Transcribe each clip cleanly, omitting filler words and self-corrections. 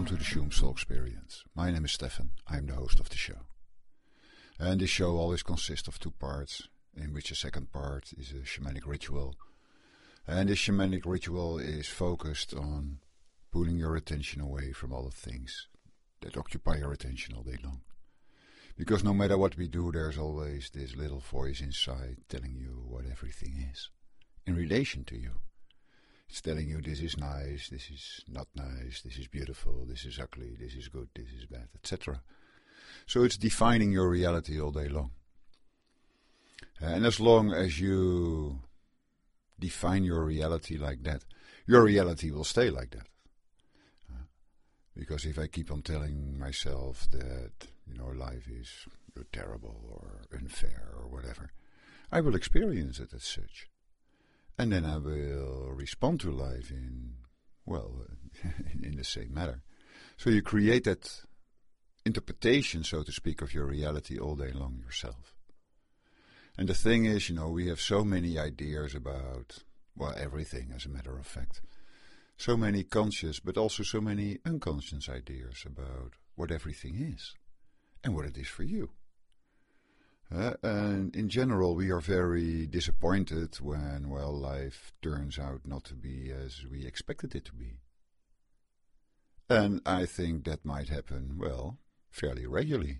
to the Shroom Soul Experience. My name is Stefan. I am the host of the show. And this show always consists of two parts, in which the second part is a shamanic ritual. And this shamanic ritual is focused on pulling your attention away from all the things that occupy your attention all day long. Because no matter what we do, there's always this little voice inside telling you what everything is in relation to you. It's telling you this is nice, this is not nice, this is beautiful, this is ugly, this is good, this is bad, etc. So it's defining your reality all day long. And as long as you define your reality like that, your reality will stay like that. Because if I keep on telling myself that, life is terrible or unfair or whatever, I will experience it as such. And then I will respond to life in the same manner. So you create that interpretation, so to speak, of your reality all day long yourself. And the thing is, we have so many ideas about, everything as a matter of fact. So many conscious, but also so many unconscious ideas about what everything is and what it is for you. And in general, we are very disappointed when, life turns out not to be as we expected it to be. And I think that might happen, fairly regularly.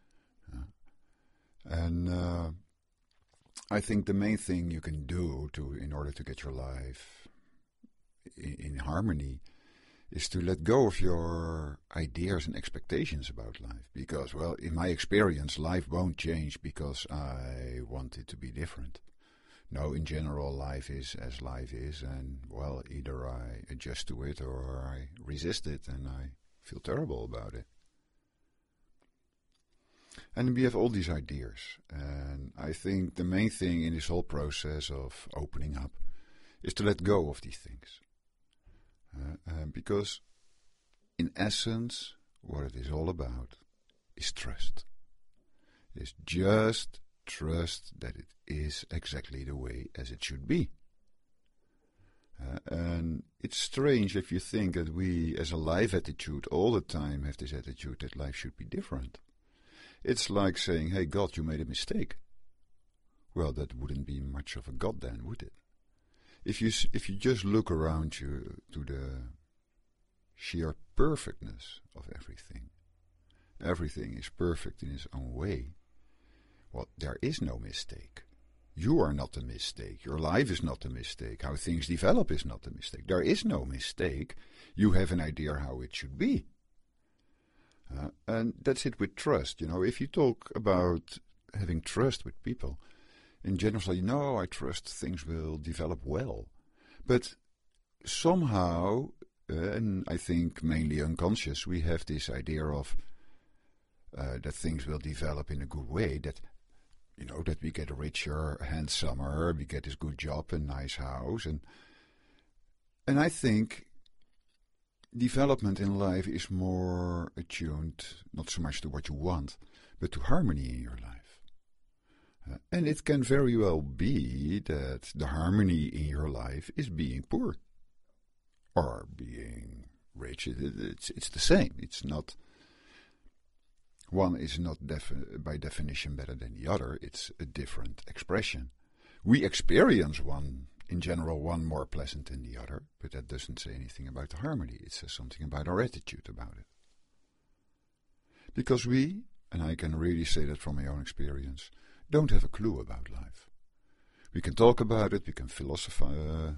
And I think the main thing you can do in order to get your life in harmony is to let go of your ideas and expectations about life. Because, in my experience, life won't change because I want it to be different. No, in general, life is as life is, and, either I adjust to it or I resist it, and I feel terrible about it. And we have all these ideas, and I think the main thing in this whole process of opening up is to let go of these things. Because, in essence, what it is all about is trust. It's just trust that it is exactly the way as it should be. And it's strange if you think that we, as a life attitude, all the time have this attitude that life should be different. It's like saying, hey, God, you made a mistake. Well, that wouldn't be much of a God then, would it? If you just look around you to the sheer perfectness of everything is perfect in its own way. There is no mistake. You are not a mistake. Your life is not a mistake. How things develop is not a mistake. There is no mistake. You have an idea how it should be. And that's it with trust. If you talk about having trust with people, in general, I trust things will develop well. But somehow, and I think mainly unconscious, we have this idea of that things will develop in a good way, that, that we get richer, handsomer, we get this good job and nice house. And I think development in life is more attuned, not so much to what you want, but to harmony in your life. And it can very well be that the harmony in your life is being poor or being rich. It's the same. It's not, one is not by definition better than the other. It's a different expression. We experience one, in general, one more pleasant than the other, but that doesn't say anything about the harmony. It says something about our attitude about it. Because we, and I can really say that from my own experience, don't have a clue about life. We can talk about it, we can philosophize.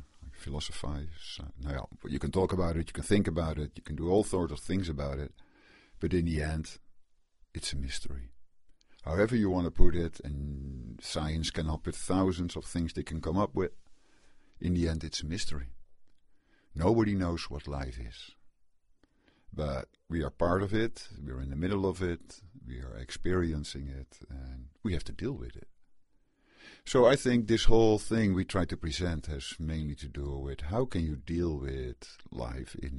You can talk about it, you can think about it, you can do all sorts of things about it, but in the end, it's a mystery. However you want to put it, and science can up with thousands of things they can come up with, in the end it's a mystery. Nobody knows what life is. But we are part of it, we are in the middle of it, we are experiencing it, and we have to deal with it. So I think this whole thing we try to present has mainly to do with how can you deal with life in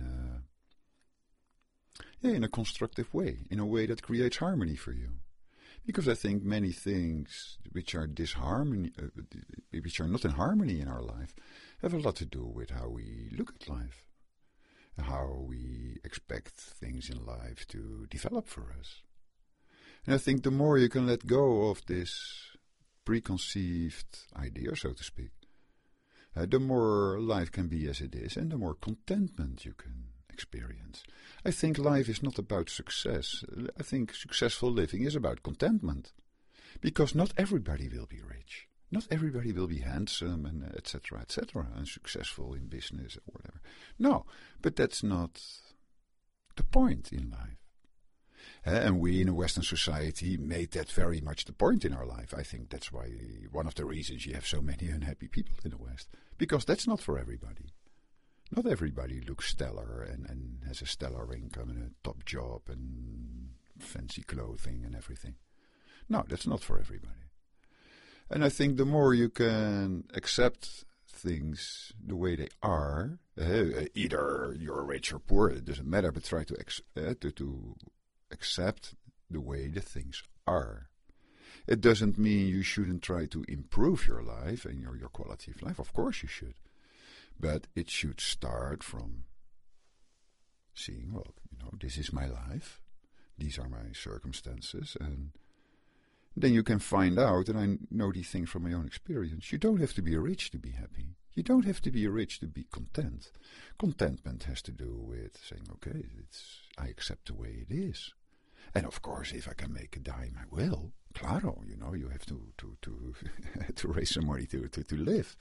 a constructive way, in a way that creates harmony for you. Because I think many things which are which are not in harmony in our life, have a lot to do with how we look at life, how we expect things in life to develop for us. And I think the more you can let go of this preconceived idea, so to speak, the more life can be as it is, and the more contentment you can experience. I think life is not about success. I think successful living is about contentment. Because not everybody will be rich. Not everybody will be handsome and etc., and successful in business or whatever. No, but that's not the point in life. And we in a Western society made that very much the point in our life. I think that's why one of the reasons you have so many unhappy people in the West. Because that's not for everybody. Not everybody looks stellar and has a stellar income and a top job and fancy clothing and everything. No, that's not for everybody. And I think the more you can accept things the way they are, either you're rich or poor, it doesn't matter, but try to accept the way the things are. It doesn't mean you shouldn't try to improve your life and your quality of life. Of course you should. But it should start from seeing, well, this is my life. These are my circumstances. And then you can find out, and I know these things from my own experience, you don't have to be rich to be happy. You don't have to be rich to be content. Contentment has to do with saying, okay, I accept the way it is. And of course, if I can make a dime, I will. Claro, you have to to raise some money to live.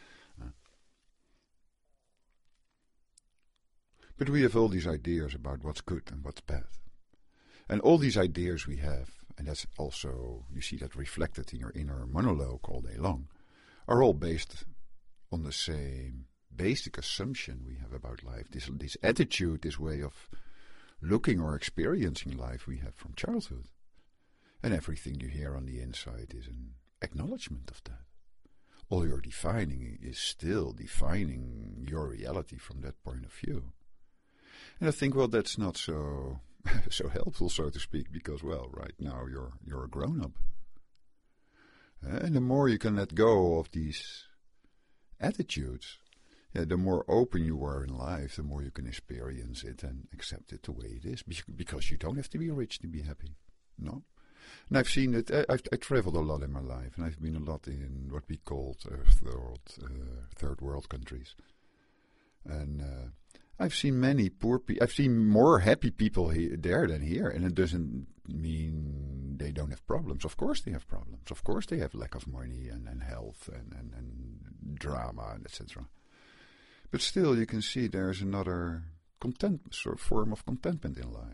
But we have all these ideas about what's good and what's bad. And all these ideas we have, and that's also, you see that reflected in your inner monologue all day long, are all based on the same basic assumption we have about life. This attitude, this way of looking or experiencing life we have from childhood. And everything you hear on the inside is an acknowledgement of that. All you're defining is still defining your reality from that point of view. And I think, well, that's not so helpful, so to speak, because, well, right now you're a grown-up. And the more you can let go of these attitudes, the more open you are in life, the more you can experience it and accept it the way it is. Because you don't have to be rich to be happy. No. And I've seen it. I traveled a lot in my life, and I've been a lot in what we called third world countries. And I've seen many poor people. I've seen more happy people there than here, and it doesn't mean they don't have problems. Of course they have problems. Of course they have lack of money and health and drama and etc. But still, you can see there's another form of contentment in life.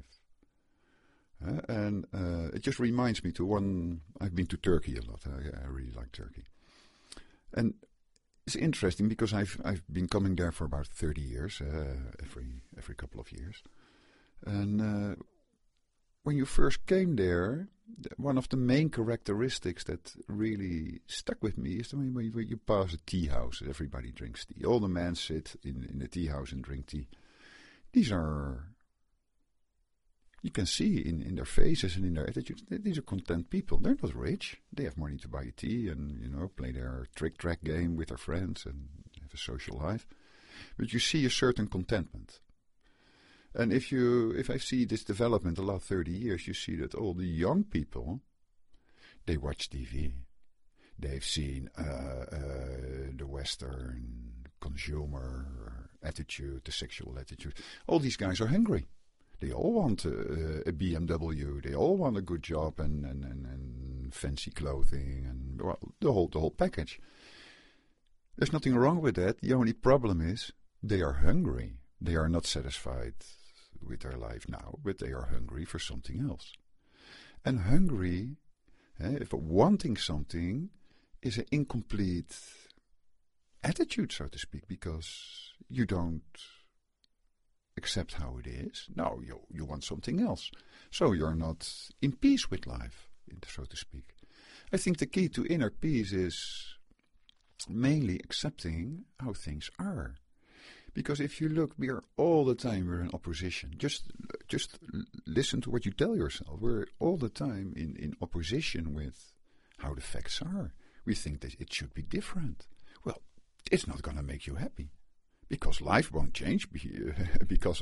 And it just reminds me to one. I've been to Turkey a lot. I really like Turkey, and it's interesting because I've been coming there for about 30 years, every couple of years. And when you first came there, one of the main characteristics that really stuck with me is when you pass a tea house, everybody drinks tea. All the men sit in the tea house and drink tea. These are, you can see in their faces and in their attitudes, these are content people. They're not rich. They have money to buy a tea and, play their trick-track game with their friends and have a social life. But you see a certain contentment. And if I see this development the last 30 years, you see that all the young people, they watch TV. They've seen the Western consumer attitude, the sexual attitude. All these guys are hungry. They all want a BMW. They all want a good job and fancy clothing and the whole package. There's nothing wrong with that. The only problem is they are hungry. They are not satisfied with their life now, but they are hungry for something else. And hungry, if wanting something, is an incomplete attitude, so to speak, because you don't accept how it is. No, you want something else. So you're not in peace with life, so to speak. I think the key to inner peace is mainly accepting how things are. Because if you look, we're in opposition. Just listen to what you tell yourself. We're all the time in opposition with how the facts are. We think that it should be different. Well, it's not going to make you happy. Because life won't change because of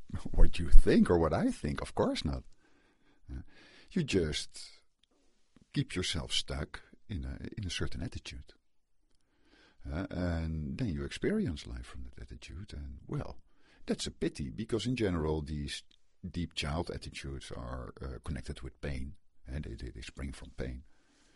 what you think or what I think. Of course not. You just keep yourself stuck in a certain attitude. And then you experience life from that attitude. And, well, that's a pity, because in general these deep child attitudes are connected with pain. And they spring from pain.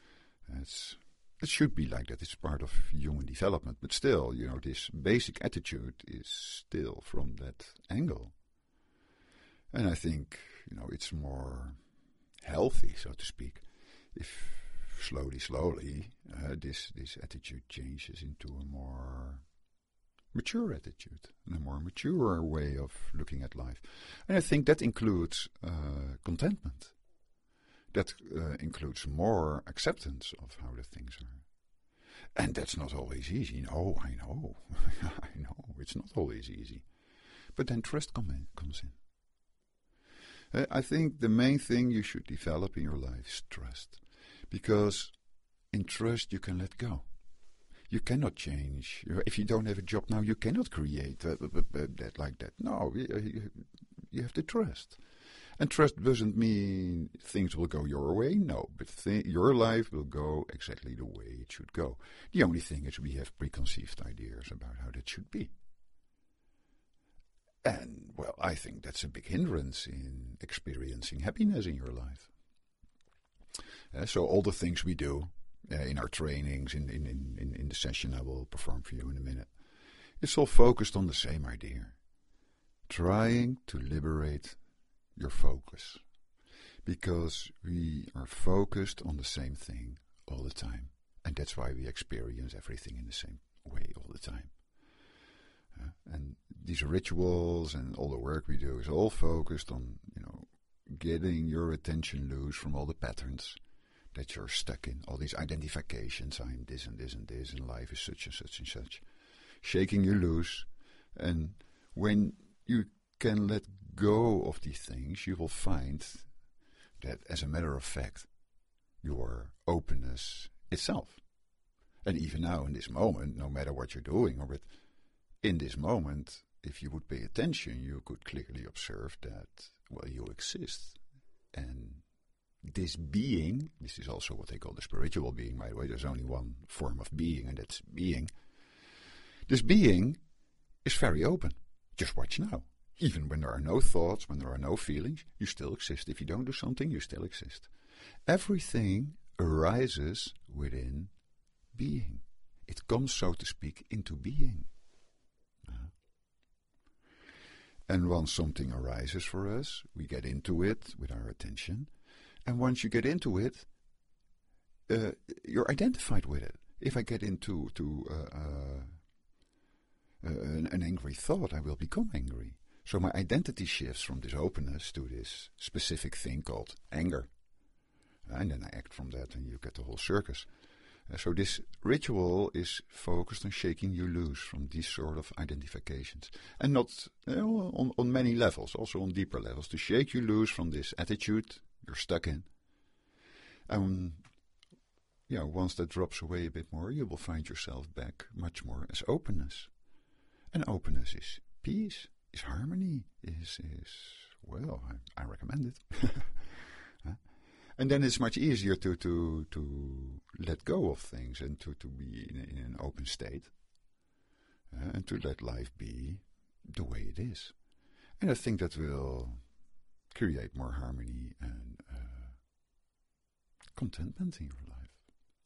It should be like that. It's part of human development. But still, this basic attitude is still from that angle. And I think, it's more healthy, so to speak, if slowly this attitude changes into a more mature attitude and a more mature way of looking at life. And I think that includes contentment. That includes more acceptance of how the things are. And that's not always easy. No, I know. I know. It's not always easy. But then trust comes in. I think the main thing you should develop in your life is trust. Because in trust you can let go. You cannot change. If you don't have a job now, you cannot create that like that. No, you have to trust. And trust doesn't mean things will go your way. No, but your life will go exactly the way it should go. The only thing is we have preconceived ideas about how that should be. And, well, I think that's a big hindrance in experiencing happiness in your life. So all the things we do in our trainings, in the session I will perform for you in a minute, it's all focused on the same idea. Trying to liberate your focus. Because we are focused on the same thing all the time. And that's why we experience everything in the same way all the time. And these rituals and all the work we do is all focused on, getting your attention loose from all the patterns that you're stuck in. All these identifications, I'm this and this and this, and life is such and such and such. Shaking you loose. And when you can let go of these things, you will find that, as a matter of fact, your openness itself. And even now, in this moment, no matter what you're doing, or in this moment, if you would pay attention, you could clearly observe that, well, you exist. And this being, this is also what they call the spiritual being, by the way. There's only one form of being, and that's being. This being is very open. Just watch now. Even when there are no thoughts, when there are no feelings, you still exist. If you don't do something, you still exist. Everything arises within being. It comes, so to speak, into being. And once something arises for us, we get into it with our attention. And once you get into it, you're identified with it. If I get into an angry thought, I will become angry. So my identity shifts from this openness to this specific thing called anger. And then I act from that, and you get the whole circus. So this ritual is focused on shaking you loose from these sort of identifications. And not on many levels, also on deeper levels. To shake you loose from this attitude you're stuck in. And once that drops away a bit more, you will find yourself back much more as openness. And openness is peace, is harmony, is well, I recommend it. And then it's much easier to let go of things and to be in an open state. And to let life be the way it is. And I think that will create more harmony and contentment in your life.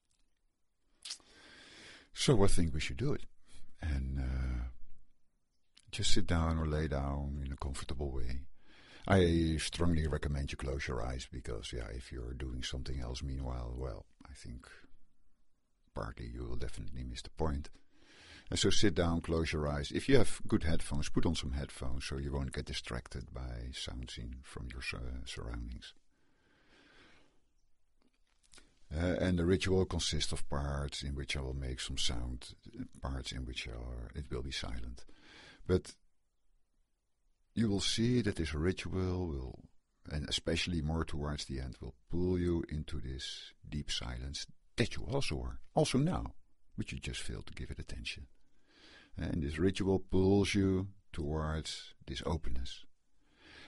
So I think we should do it. And just sit down or lay down in a comfortable way. I strongly recommend you close your eyes because, if you're doing something else meanwhile, well, I think partly you will definitely miss the point. And so sit down, close your eyes. If you have good headphones, put on some headphones so you won't get distracted by sounds from your surroundings. And the ritual consists of parts in which I will make some sound, parts in which it will be silent. But you will see that this ritual will, and especially more towards the end, will pull you into this deep silence that you also are, also now, but you just fail to give it attention. And this ritual pulls you towards this openness.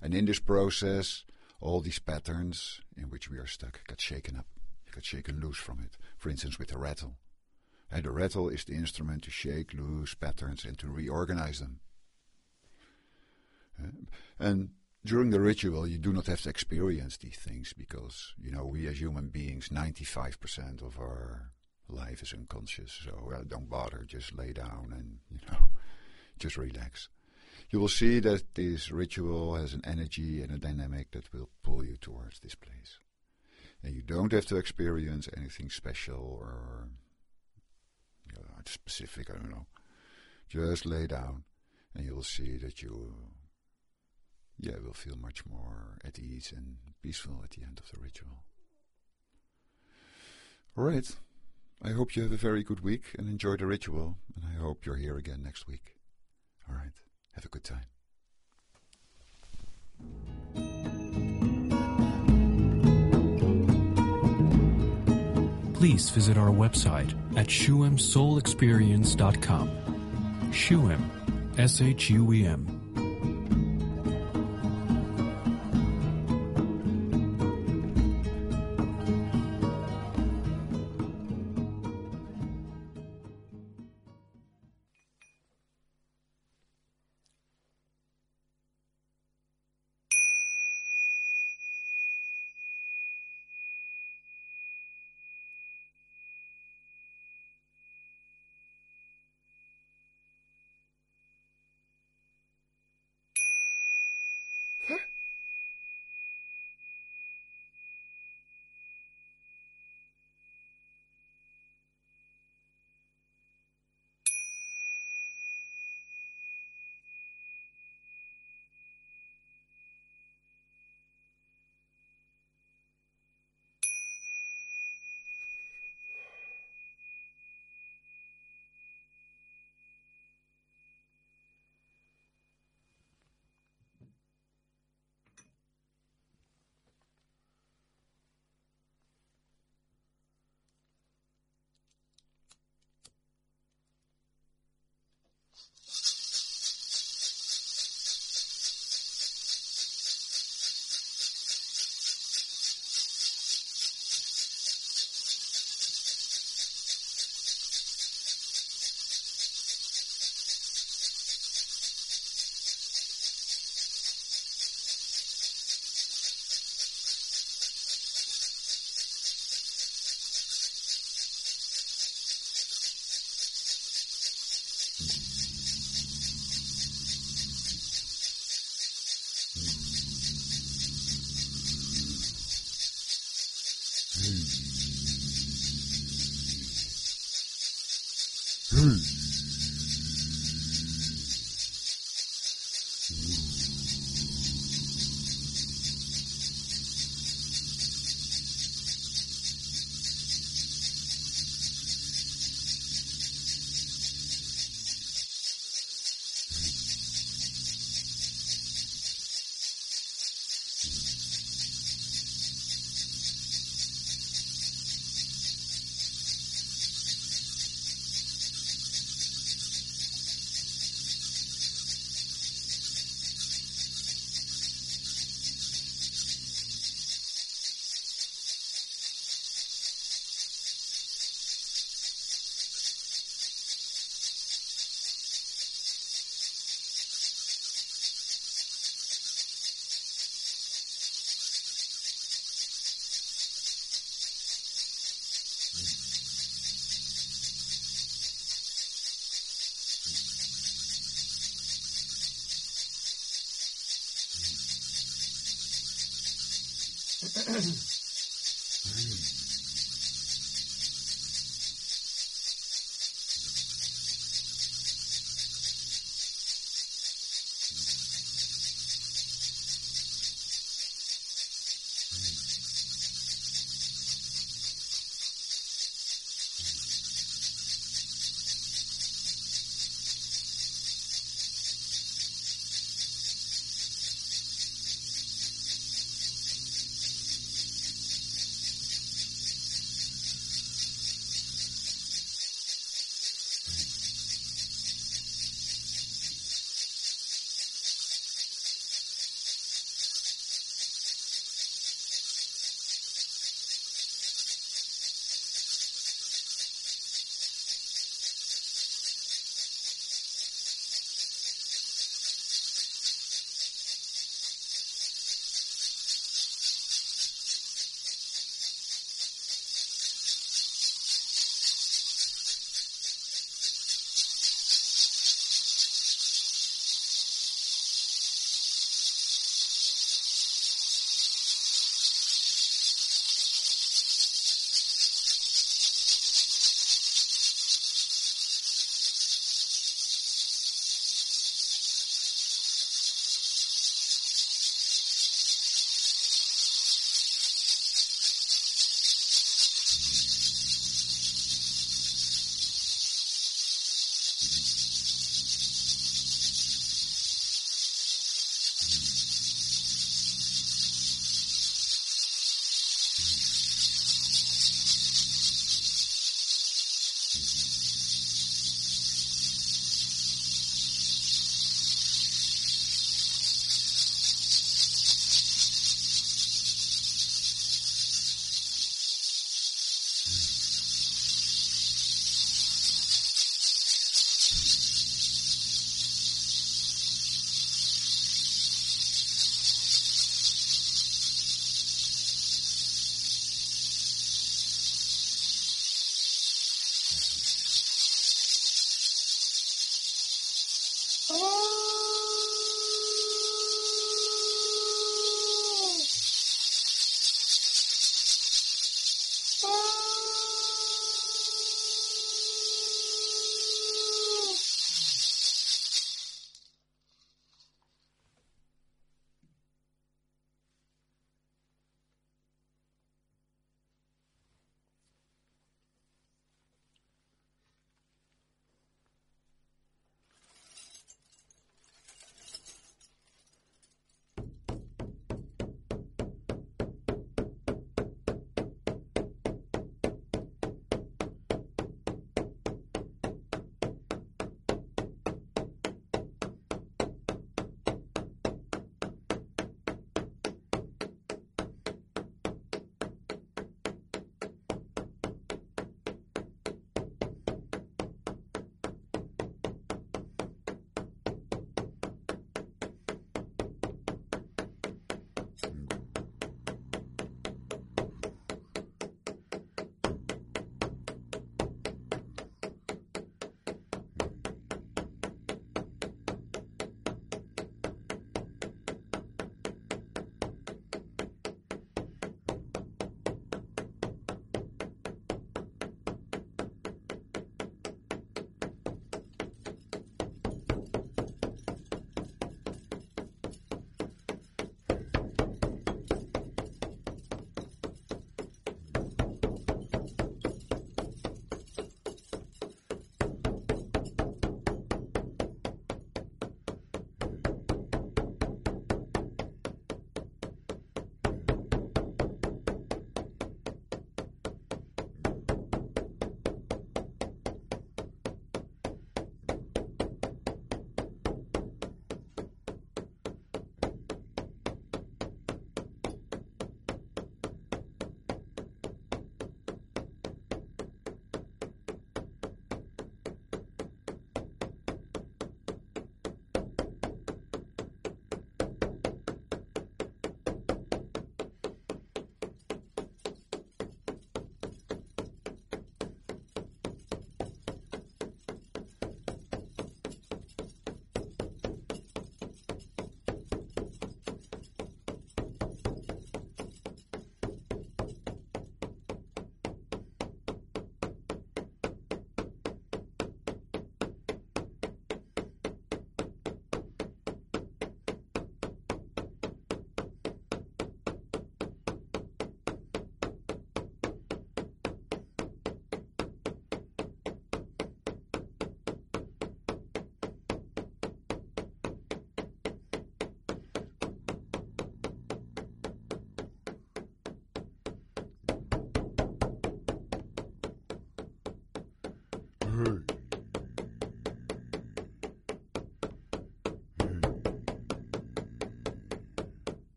And in this process, all these patterns in which we are stuck get shaken up, get shaken loose from it. For instance, with the rattle. And the rattle is the instrument to shake loose patterns and to reorganize them. And during the ritual, you do not have to experience these things because, we as human beings, 95% of our life is unconscious. So don't bother, just lay down and, just relax. You will see that this ritual has an energy and a dynamic that will pull you towards this place. And you don't have to experience anything special or specific, I don't know. Just lay down and you will see that you will feel much more at ease and peaceful at the end of the ritual. All right. I hope you have a very good week and enjoy the ritual. And I hope you're here again next week. All right. Have a good time. Please visit our website at shuemsoulexperience.com. Shuem, SHUEM.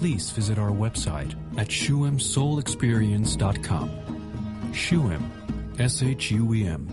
please visit our website at shuemsoulexperience.com. Shuem, SHUEM.